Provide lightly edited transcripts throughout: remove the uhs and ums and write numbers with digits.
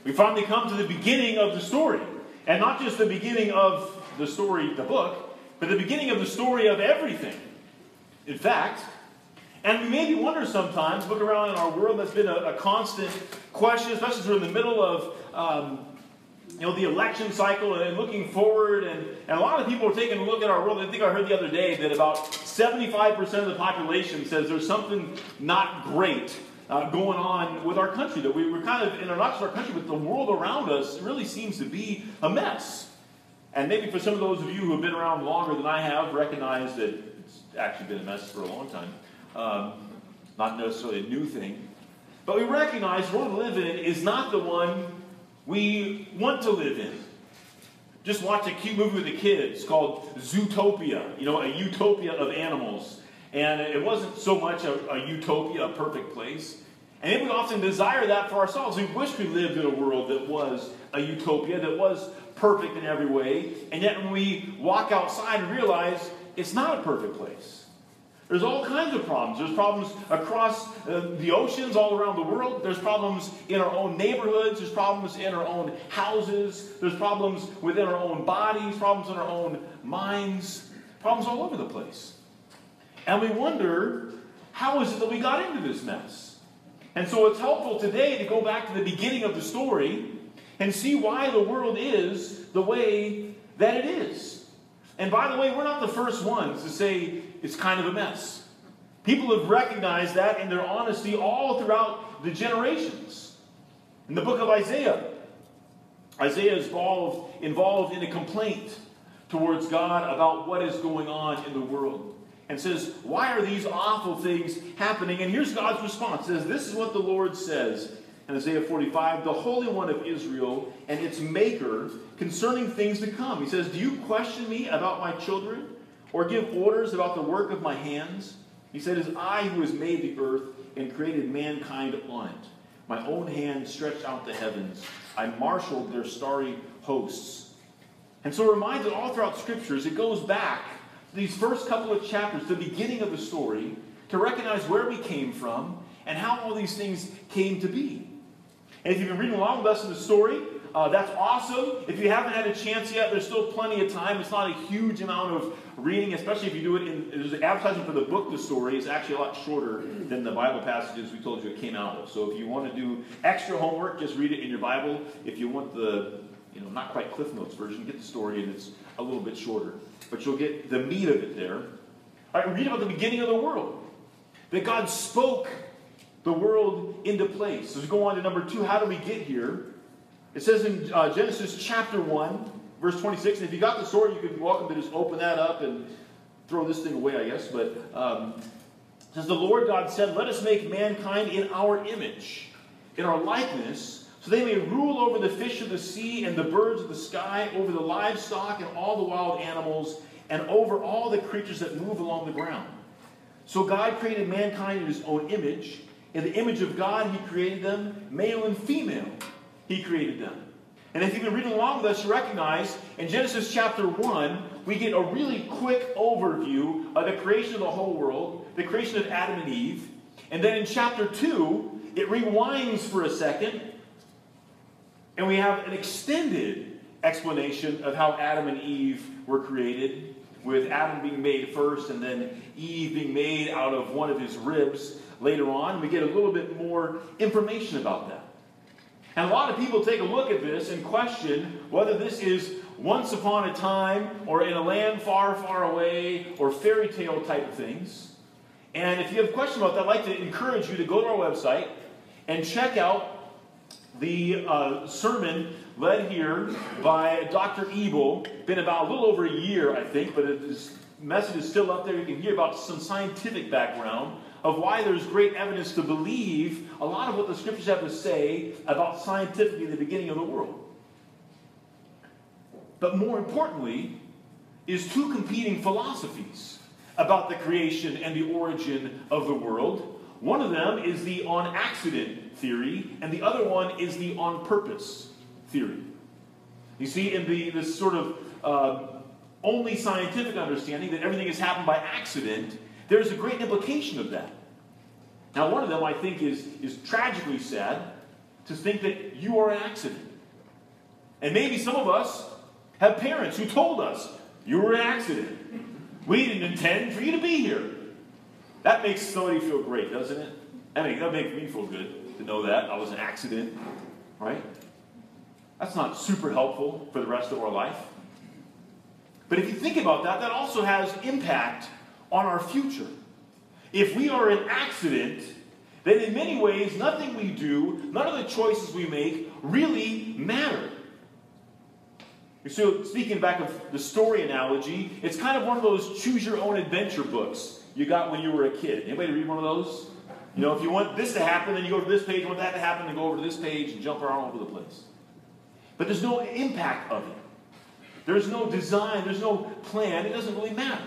We finally come to the beginning of the story. And not just the beginning of the story, the book, but the beginning of the story of everything. In fact, and we maybe wonder sometimes, look around in our world, that's been a constant question, especially sort of in the middle of the election cycle and looking forward. And a lot of people are taking a look at our world. I think I heard the other day that about 75% of the population says there's something not great going on with our country. That we're kind of, not just our country, but the world around us really seems to be a mess. And maybe for some of those of you who have been around longer than I have, recognize that it's actually been a mess for a long time. Not necessarily a new thing. But we recognize the world we live in is not the one we want to live in. Just watch a cute movie with the kids called Zootopia, a utopia of animals. And it wasn't so much a utopia, a perfect place. And we often desire that for ourselves. We wish we lived in a world that was a utopia, that was perfect in every way. And yet when we walk outside and realize it's not a perfect place. There's all kinds of problems. There's problems across the oceans all around the world. There's problems in our own neighborhoods. There's problems in our own houses. There's problems within our own bodies. Problems in our own minds. Problems all over the place. And we wonder, how is it that we got into this mess? And so it's helpful today to go back to the beginning of the story and see why the world is the way that it is. And by the way, we're not the first ones to say it's kind of a mess. People have recognized that in their honesty all throughout the generations. In the book of Isaiah, Isaiah is involved in a complaint towards God about what is going on in the world. And says, why are these awful things happening? And here's God's response. It says, this is what the Lord says in Isaiah 45, the Holy One of Israel and its Maker concerning things to come. He says, do you question me about my children or give orders about the work of my hands? He said, it is I who has made the earth and created mankind on it. My own hand stretched out the heavens. I marshaled their starry hosts. And so it reminds us all throughout Scriptures, it goes back these first couple of chapters, the beginning of the story, to recognize where we came from and how all these things came to be. And if you've been reading along with us in the story, that's awesome. If you haven't had a chance yet, there's still plenty of time. It's not a huge amount of reading, especially if you do it there's an advertisement for the book, The Story. It's actually a lot shorter than the Bible passages we told you it came out of. So if you want to do extra homework, just read it in your Bible. If you want the, not quite Cliff Notes version, get the story, and it's a little bit shorter. But you'll get the meat of it there. All right, read about the beginning of the world. That God spoke the world into place. So let's go on to number 2. How do we get here? It says in Genesis chapter 1, verse 26. And if you got the story, you're welcome to just open that up and throw this thing away, I guess. But it says, the Lord God said, let us make mankind in our image, in our likeness, so they may rule over the fish of the sea and the birds of the sky, over the livestock and all the wild animals, and over all the creatures that move along the ground. So God created mankind in his own image. In the image of God, he created them, male and female. He created them. And if you've been reading along with us, you recognize in Genesis chapter 1, we get a really quick overview of the creation of the whole world, the creation of Adam and Eve. And then in chapter 2, it rewinds for a second, and we have an extended explanation of how Adam and Eve were created, with Adam being made first and then Eve being made out of one of his ribs later on. We get a little bit more information about that. And a lot of people take a look at this and question whether this is once upon a time or in a land far, far away or fairy tale type of things. And if you have a question about that, I'd like to encourage you to go to our website and check out the sermon led here by Dr. Ebel. Been about a little over a year, I think, but his message is still up there. You can hear about some scientific background of why there's great evidence to believe a lot of what the Scriptures have to say about scientifically the beginning of the world. But more importantly, is 2 competing philosophies about the creation and the origin of the world. One of them is the on-accident theory, and the other one is the on-purpose theory. You see, in this sort of only scientific understanding that everything has happened by accident, there's a great implication of that. Now, one of them, I think, is tragically sad, to think that you are an accident. And maybe some of us have parents who told us, you were an accident. We didn't intend for you to be here. That makes somebody feel great, doesn't it? I mean, that makes me feel good to know that I was an accident, right? That's not super helpful for the rest of our life. But if you think about that, that also has impact on our future. If we are an accident, then in many ways, nothing we do, none of the choices we make really matter. So speaking back of the story analogy, it's kind of one of those choose-your-own-adventure books you got when you were a kid. Anybody read one of those? You know, if you want this to happen, then you go to this page. You want that to happen, then go over to this page and jump around all over the place. But there's no impact of it. There's no design. There's no plan. It doesn't really matter.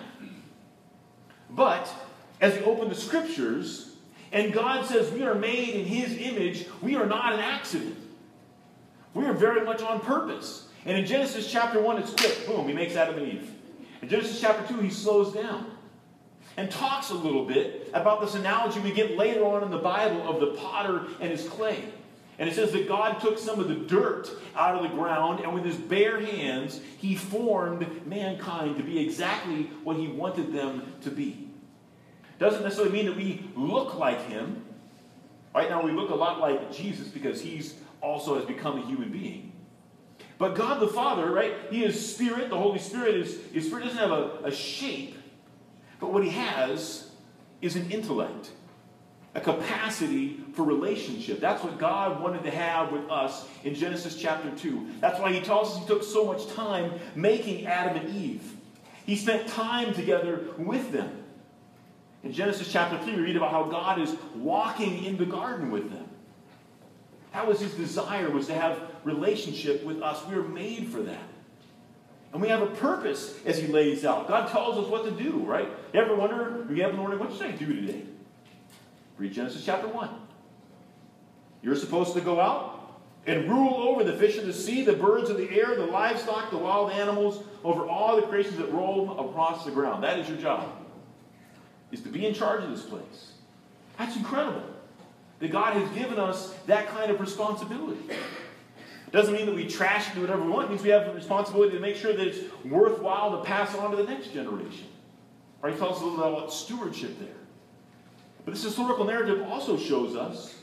But as you open the Scriptures, and God says we are made in His image, we are not an accident. We are very much on purpose. And in Genesis chapter 1, it's quick. Boom, He makes Adam and Eve. In Genesis chapter 2, He slows down and talks a little bit about this analogy we get later on in the Bible of the potter and his clay. And it says that God took some of the dirt out of the ground, and with His bare hands, He formed mankind to be exactly what He wanted them to be. Doesn't necessarily mean that we look like Him. Right now we look a lot like Jesus because He's also has become a human being. But God the Father, right, He is Spirit. The Holy Spirit is His Spirit doesn't have a shape. But what He has is an intellect. A capacity for relationship. That's what God wanted to have with us in Genesis chapter 2. That's why He tells us He took so much time making Adam and Eve. He spent time together with them. In Genesis chapter 3, we read about how God is walking in the garden with them. That was His desire, was to have relationship with us. We were made for that. And we have a purpose as He lays out. God tells us what to do, right? You ever wonder, what should I do today? Read Genesis chapter 1. You're supposed to go out and rule over the fish of the sea, the birds of the air, the livestock, the wild animals, over all the creations that roam across the ground. That is your job, is to be in charge of this place. That's incredible that God has given us that kind of responsibility. It doesn't mean that we trash and do whatever we want. It means we have the responsibility to make sure that it's worthwhile to pass on to the next generation. Right? He tells us a little bit about stewardship there. But this historical narrative also shows us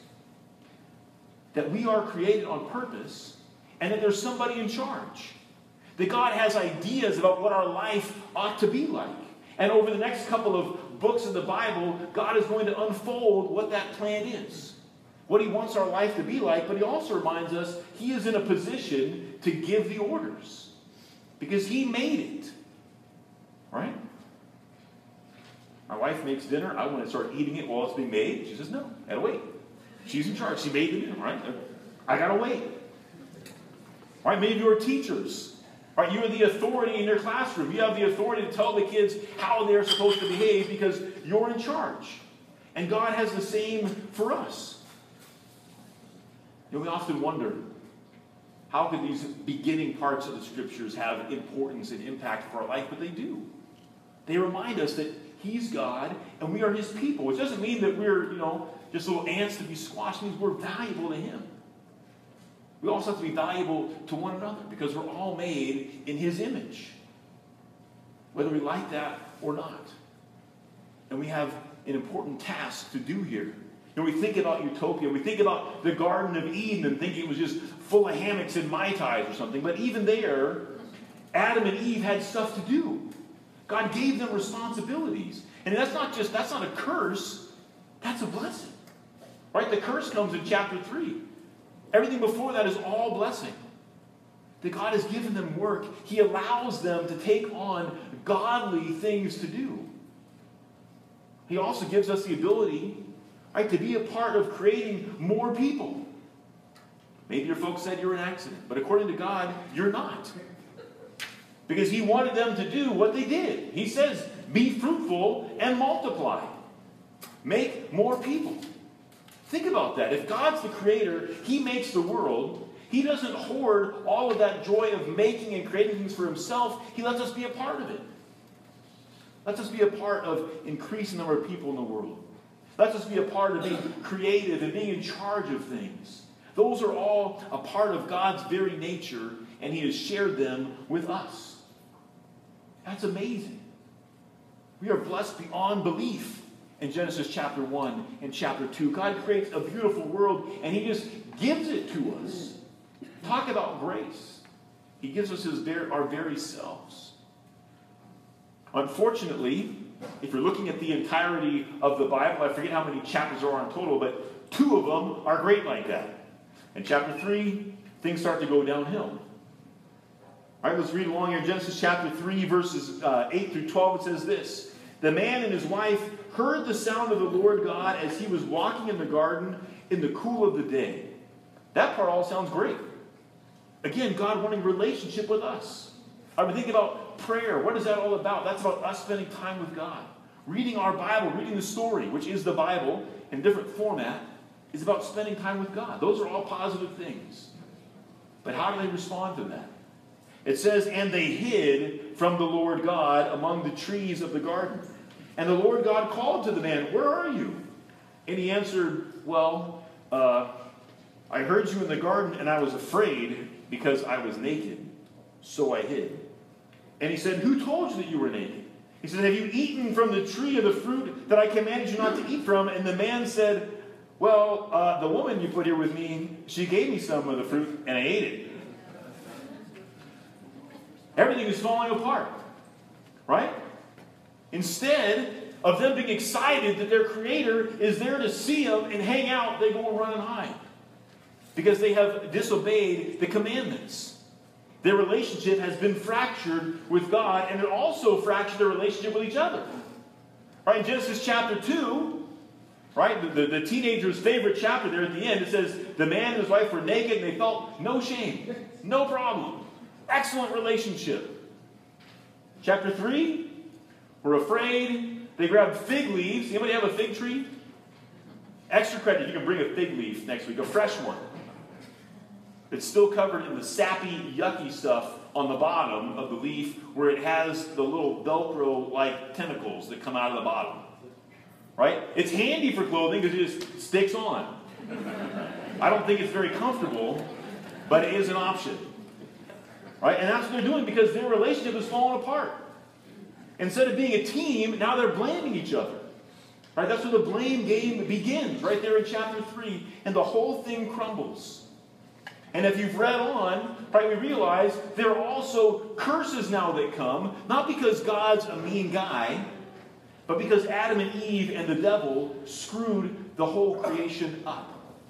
that we are created on purpose and that there's somebody in charge. That God has ideas about what our life ought to be like. And over the next couple of books of the Bible, God is going to unfold what that plan is. What He wants our life to be like, but He also reminds us He is in a position to give the orders. Because He made it. Right? My wife makes dinner. I want to start eating it while it's being made. She says, no, I gotta wait. She's in charge. She made the dinner, right? I gotta wait. Right? Maybe you're teachers. Right? You're the authority in your classroom. You have the authority to tell the kids how they're supposed to behave because you're in charge. And God has the same for us. You know, we often wonder, how could these beginning parts of the Scriptures have importance and impact for our life? But they do. They remind us that He's God, and we are His people. Which doesn't mean that we're, just little ants to be squashed. It means we're valuable to Him. We also have to be valuable to one another because we're all made in His image. Whether we like that or not. And we have an important task to do here. We think about utopia. We think about the Garden of Eden and think it was just full of hammocks and Mai Tais or something. But even there, Adam and Eve had stuff to do. God gave them responsibilities. And that's not a curse. That's a blessing. Right? The curse comes in chapter 3. Everything before that is all blessing. That God has given them work. He allows them to take on godly things to do. He also gives us the ability, right, to be a part of creating more people. Maybe your folks said you're an accident, but according to God, you're not. Because He wanted them to do what they did. He says, be fruitful and multiply. Make more people. Think about that. If God's the creator, He makes the world. He doesn't hoard all of that joy of making and creating things for Himself. He lets us be a part of it. Lets us be a part of increasing the number of people in the world. Lets us be a part of being creative and being in charge of things. Those are all a part of God's very nature, and he has shared them with us. That's amazing. We are blessed beyond belief in Genesis chapter 1 and chapter 2. God creates a beautiful world, and he just gives it to us. Talk about grace. He gives us our very selves. Unfortunately, if you're looking at the entirety of the Bible, I forget how many chapters there are in total, but 2 of them are great like that. In chapter 3, things start to go downhill. All right, let's read along here. Genesis chapter 3, verses 8 through 12, it says this. The man and his wife heard the sound of the Lord God as he was walking in the garden in the cool of the day. That part all sounds great. Again, God wanting relationship with us. I mean, think about prayer. What is that all about? That's about us spending time with God. Reading our Bible, reading the story, which is the Bible in different format, is about spending time with God. Those are all positive things. But how do they respond to that? It says, and they hid from the Lord God among the trees of the garden. And the Lord God called to the man, where are you? And he answered, well, I heard you in the garden, and I was afraid because I was naked. So I hid. And he said, who told you that you were naked? He said, have you eaten from the tree of the fruit that I commanded you not to eat from? And the man said, well, the woman you put here with me, she gave me some of the fruit, and I ate it. Everything is falling apart. Right? Instead of them being excited that their Creator is there to see them and hang out, they go and run and hide. Because they have disobeyed the commandments. Their relationship has been fractured with God, and it also fractured their relationship with each other. Right? In Genesis chapter 2, right, the teenager's favorite chapter there at the end, it says, the man and his wife were naked and they felt no shame, no problem. Excellent relationship. Chapter 3, we're afraid. They grabbed fig leaves. Anybody have a fig tree? Extra credit, you can bring a fig leaf next week, a fresh one. It's still covered in the sappy, yucky stuff on the bottom of the leaf where it has the little Velcro-like tentacles that come out of the bottom. Right? It's handy for clothing because it just sticks on. I don't think it's very comfortable, but it is an option. Right? And that's what they're doing because their relationship is falling apart. Instead of being a team, now they're blaming each other. Right? That's where the blame game begins, right there in chapter 3, and the whole thing crumbles. And if you've read on, right, we realize there are also curses now that come, not because God's a mean guy, but because Adam and Eve and the devil screwed the whole creation up.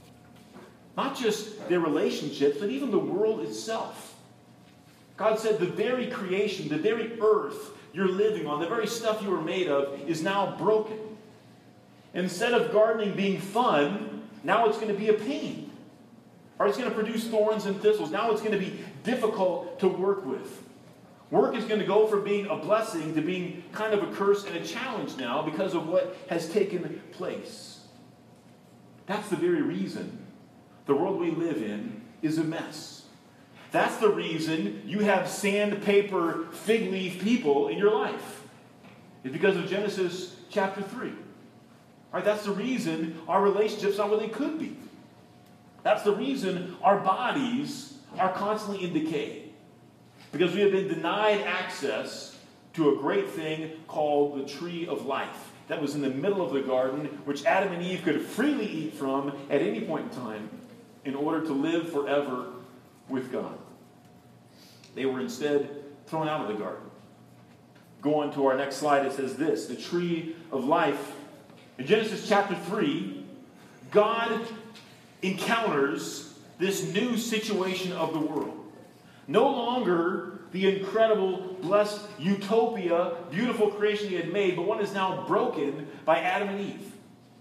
Not just their relationships, but even the world itself. God said the very creation, the very earth you're living on, the very stuff you were made of, is now broken. Instead of gardening being fun, now it's going to be a pain. Or it's going to produce thorns and thistles. Now it's going to be difficult to work with. Work is going to go from being a blessing to being kind of a curse and a challenge now because of what has taken place. That's the very reason the world we live in is a mess. That's the reason you have sandpaper, fig leaf people in your life. It's because of Genesis chapter 3. Right? That's the reason our relationships are where they could be. That's the reason our bodies are constantly in decay. Because we have been denied access to a great thing called the tree of life that was in the middle of the garden, which Adam and Eve could freely eat from at any point in time in order to live forever with God. They were instead thrown out of the garden. Go on to our next slide. It says this, the tree of life. In Genesis chapter 3, God encounters this new situation of the world. No longer the incredible, blessed utopia, beautiful creation he had made, but one is now broken by Adam and Eve.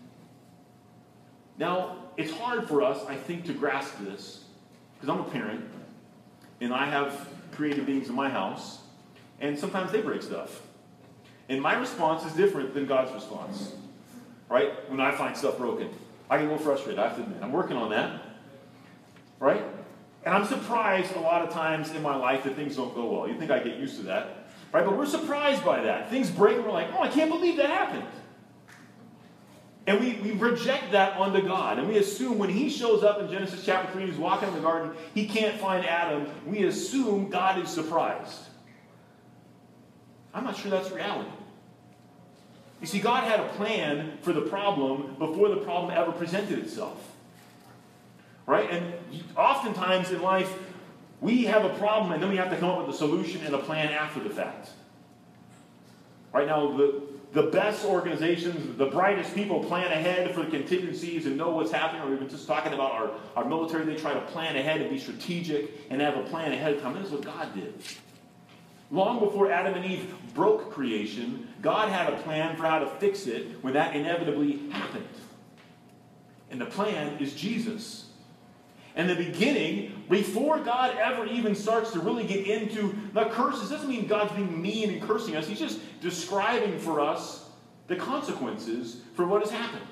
Now, it's hard for us, I think, to grasp this, because I'm a parent, and I have creative beings in my house, and sometimes they break stuff. And my response is different than God's response. Right? When I find stuff broken, I get a little frustrated, I have to admit. I'm working on that. Right? And I'm surprised a lot of times in my life that things don't go well. You think I get used to that. Right? But we're surprised by that. Things break and we're like, oh, I can't believe that happened. And we project that onto God. And we assume when he shows up in Genesis chapter 3 and he's walking in the garden, he can't find Adam. We assume God is surprised. I'm not sure that's reality. You see, God had a plan for the problem before the problem ever presented itself. Right? And oftentimes in life, we have a problem and then we have to come up with a solution and a plan after the fact. Right now, the best organizations, the brightest people plan ahead for the contingencies and know what's happening. Or we've been just talking about our military. They try to plan ahead and be strategic and have a plan ahead of time. This is what God did. Long before Adam and Eve broke creation, God had a plan for how to fix it when that inevitably happened. And the plan is Jesus. And the beginning, before God ever even starts to really get into the curses, doesn't mean God's being mean and cursing us. He's just describing for us the consequences for what has happened.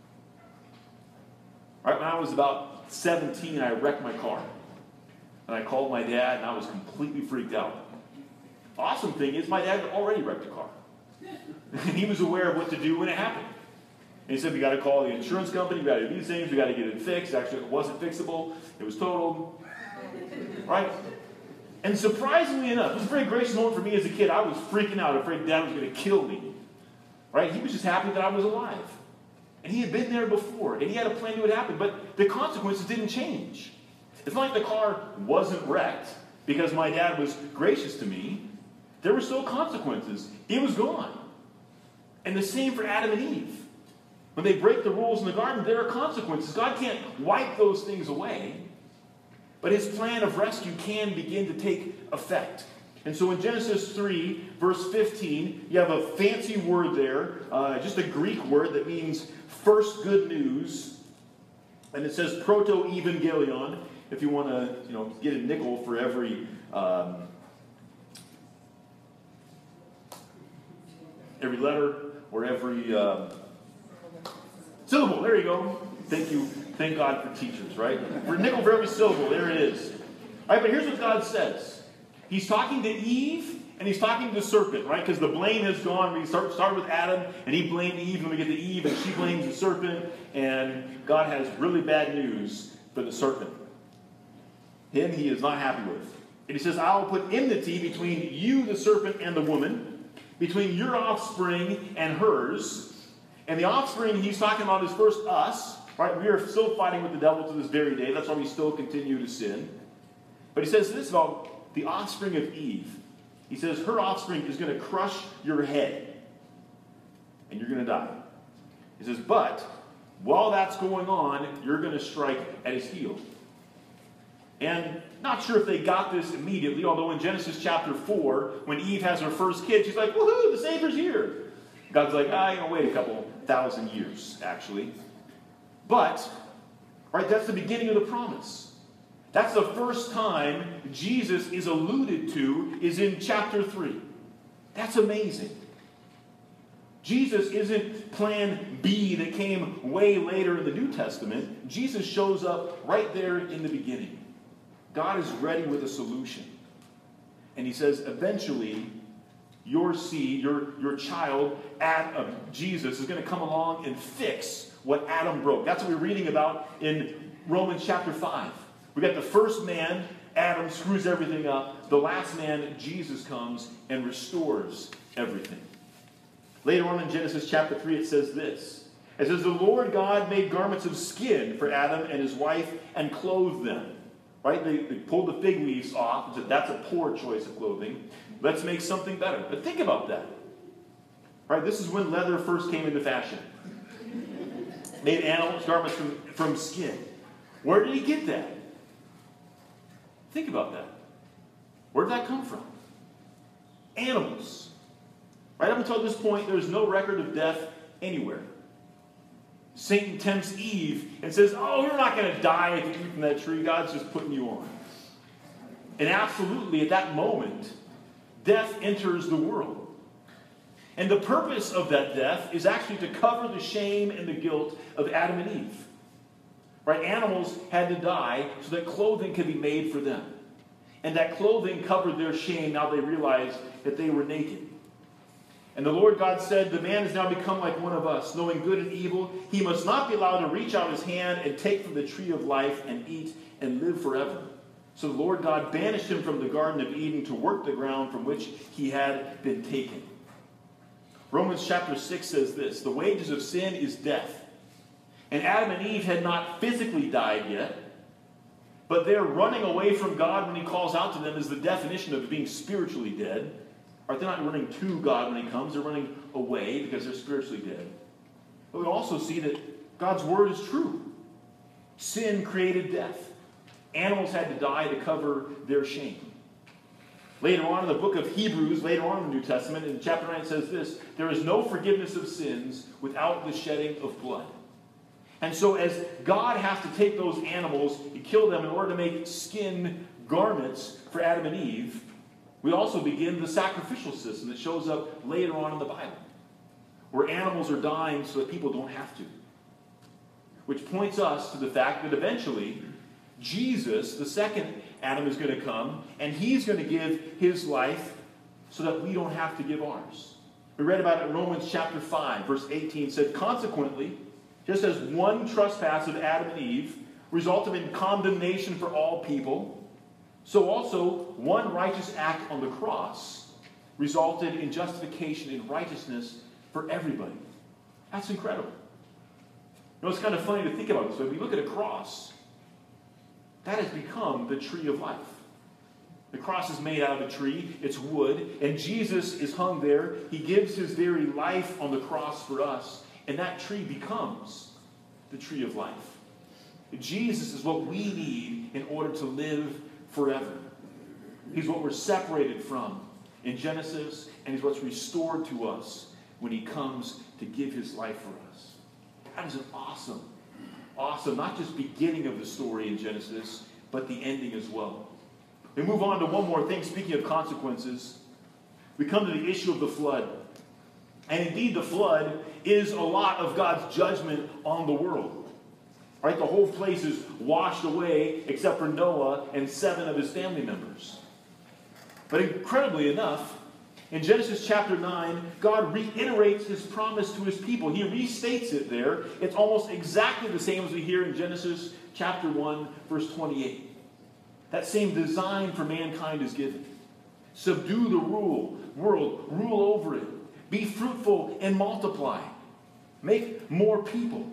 Right when I was about 17, I wrecked my car. And I called my dad, and I was completely freaked out. Awesome thing is, my dad had already wrecked a car. And he was aware of what to do when it happened. And he said, we got to call the insurance company, we got to do these things, we got to get it fixed. Actually, it wasn't fixable. It was totaled. Right? And surprisingly enough, it was a very gracious moment for me as a kid. I was freaking out, afraid Dad was going to kill me. Right? He was just happy that I was alive. And he had been there before, and he had a plan to what happened. But the consequences didn't change. It's not like the car wasn't wrecked because my dad was gracious to me. There were still consequences. It was gone. And the same for Adam and Eve. When they break the rules in the garden, there are consequences. God can't wipe those things away. But his plan of rescue can begin to take effect. And so in Genesis 3, verse 15, you have a fancy word there, just a Greek word that means first good news. And it says proto-evangelion, if you want to get a nickel for every letter or every syllable. There you go. Thank you. Thank God for teachers, right? For a nickel for every syllable. There it is. All right, but here's what God says. He's talking to Eve, and he's talking to the serpent, right? Because the blame has gone. We started with Adam, and he blamed Eve, and we get to Eve, and she blames the serpent, and God has really bad news for the serpent. Him he is not happy with. And he says, I will put enmity between you, the serpent, and the woman, between your offspring and hers. And the offspring he's talking about is first us, right? We are still fighting with the devil to this very day. That's why we still continue to sin. But he says this about the offspring of Eve. He says her offspring is going to crush your head. And you're going to die. He says, but while that's going on, you're going to strike at his heel. And not sure if they got this immediately, although in Genesis chapter 4, when Eve has her first kid, she's like, woohoo, the Savior's here. God's like, wait a couple thousand years, actually. But, right, that's the beginning of the promise. That's the first time Jesus is alluded to is in chapter 3. That's amazing. Jesus isn't plan B that came way later in the New Testament. Jesus shows up right there in the beginning. God is ready with a solution. And he says, eventually, your seed, your child, Jesus, is going to come along and fix what Adam broke. That's what we're reading about in Romans chapter 5. We got the first man, Adam, screws everything up. The last man, Jesus, comes and restores everything. Later on in Genesis chapter 3, it says this. It says, the Lord God made garments of skin for Adam and his wife and clothed them. Right? They pulled the fig leaves off and said, that's a poor choice of clothing. Let's make something better. But think about that. Right? This is when leather first came into fashion. Made animals garments from skin. Where did he get that? Think about that. Where did that come from? Animals. Right up until this point, there's no record of death anywhere. Satan tempts Eve and says, oh, you're not going to die if you eat from that tree. God's just putting you on. And absolutely, at that moment, death enters the world. And the purpose of that death is actually to cover the shame and the guilt of Adam and Eve. Right? Animals had to die so that clothing could be made for them. And that clothing covered their shame now they realized that they were naked. And the Lord God said, the man has now become like one of us, knowing good and evil. He must not be allowed to reach out his hand and take from the tree of life and eat and live forever. So the Lord God banished him from the Garden of Eden to work the ground from which he had been taken. Romans chapter 6 says this, the wages of sin is death. And Adam and Eve had not physically died yet, but their running away from God when he calls out to them is the definition of being spiritually dead. Right? They're not running to God when he comes, they're running away because they're spiritually dead. But we also see that God's word is true. Sin created death. Animals had to die to cover their shame. Later on in the book of Hebrews, later on in the New Testament, in chapter 9 it says this, there is no forgiveness of sins without the shedding of blood. And so as God has to take those animals and kill them in order to make skin garments for Adam and Eve, we also begin the sacrificial system that shows up later on in the Bible, where animals are dying so that people don't have to. Which points us to the fact that eventually Jesus, the second Adam, is going to come, and he's going to give his life so that we don't have to give ours. We read about it in Romans chapter 5, verse 18, said, consequently, just as one trespass of Adam and Eve resulted in condemnation for all people, so also one righteous act on the cross resulted in justification and righteousness for everybody. That's incredible. You know, it's kind of funny to think about this. When we look at a cross, that has become the tree of life. The cross is made out of a tree. It's wood. And Jesus is hung there. He gives his very life on the cross for us. And that tree becomes the tree of life. Jesus is what we need in order to live forever. He's what we're separated from in Genesis. And he's what's restored to us when he comes to give his life for us. That is an awesome, not just beginning of the story in Genesis, but the ending as well. We move on to one more thing. Speaking of consequences, we come to the issue of the flood. And indeed, the flood is a lot of God's judgment on the world. Right? The whole place is washed away except for Noah and 7 of his family members. But incredibly enough, in Genesis chapter 9, God reiterates his promise to his people. He restates it there. It's almost exactly the same as we hear in Genesis chapter 1, verse 28. That same design for mankind is given. Subdue the world, rule over it. Be fruitful and multiply. Make more people.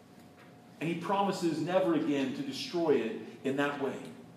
And he promises never again to destroy it in that way.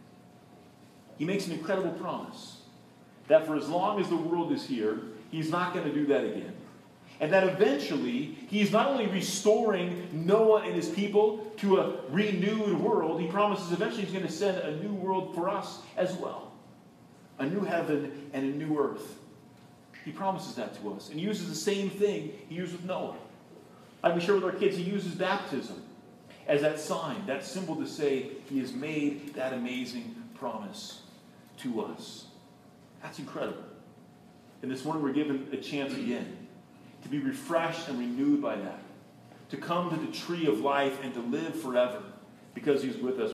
He makes an incredible promise that for as long as the world is here, he's not going to do that again. And that eventually, he's not only restoring Noah and his people to a renewed world, he promises eventually he's going to send a new world for us as well. A new heaven and a new earth. He promises that to us. And he uses the same thing he used with Noah. Like we share with our kids, he uses baptism as that sign, that symbol to say he has made that amazing promise to us. That's incredible. And this morning we're given a chance again to be refreshed and renewed by that. To come to the tree of life and to live forever because he's with us.